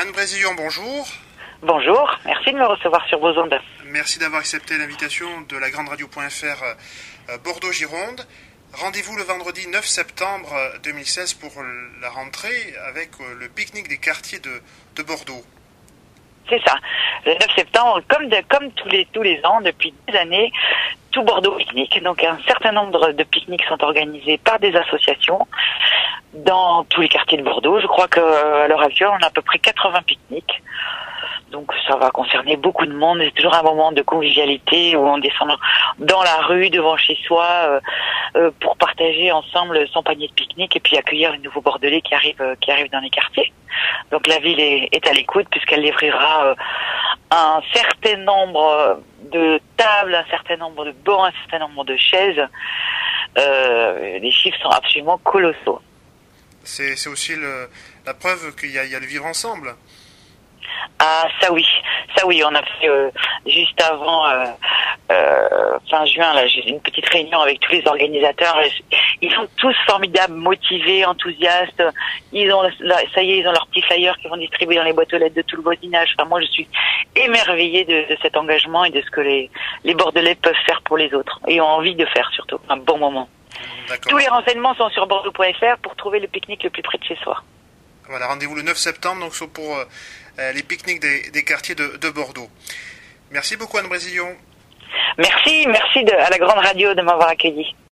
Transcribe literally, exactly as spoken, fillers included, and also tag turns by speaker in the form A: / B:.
A: Anne Brésillon, bonjour.
B: Bonjour, merci de me recevoir sur vos ondes.
A: Merci d'avoir accepté l'invitation de la grande radio.fr euh, Bordeaux-Gironde. Rendez-vous le vendredi neuf septembre deux mille seize pour la rentrée avec euh, le pique-nique des quartiers de, de Bordeaux.
B: C'est ça, le neuf septembre, comme, de, comme tous, les, tous les ans, depuis des années, tout Bordeaux pique-nique. Donc un certain nombre de pique-niques sont organisés par des associations dans tous les quartiers de Bordeaux. Je crois qu'à l'heure actuelle, on a à peu près quatre-vingts pique-niques. Donc ça va concerner beaucoup de monde. C'est toujours un moment de convivialité où on descend dans la rue, devant chez soi, euh, euh, pour partager ensemble son panier de pique-nique et puis accueillir les nouveaux Bordelais qui arrivent, euh, qui arrivent dans les quartiers. Donc la ville est, est à l'écoute puisqu'elle livrera euh, un certain nombre de tables, un certain nombre de bancs, un certain nombre de chaises. Euh, les chiffres sont absolument colossaux.
A: C'est, c'est aussi le, la preuve qu'il y a, il y a le vivre ensemble.
B: Ah ça oui, ça oui, on a fait euh, juste avant euh, euh, fin juin là, j'ai une petite réunion avec tous les organisateurs. Ils sont tous formidables, motivés, enthousiastes. Ils ont là, ça y est, ils ont leurs petits flyers qu'ils vont distribuer dans les boîtes aux lettres de tout le voisinage. Enfin, moi je suis émerveillée de, de cet engagement et de ce que les, les Bordelais peuvent faire pour les autres et ont envie de faire surtout. Un bon moment. D'accord. Tous les renseignements sont sur bordeaux point f r pour trouver le pique-nique le plus près de chez soi.
A: Voilà, rendez-vous le neuf septembre donc pour euh, les pique-niques des, des quartiers de, de Bordeaux. Merci beaucoup Anne Brésillon.
B: Merci, merci de, à la grande radio de m'avoir accueilli.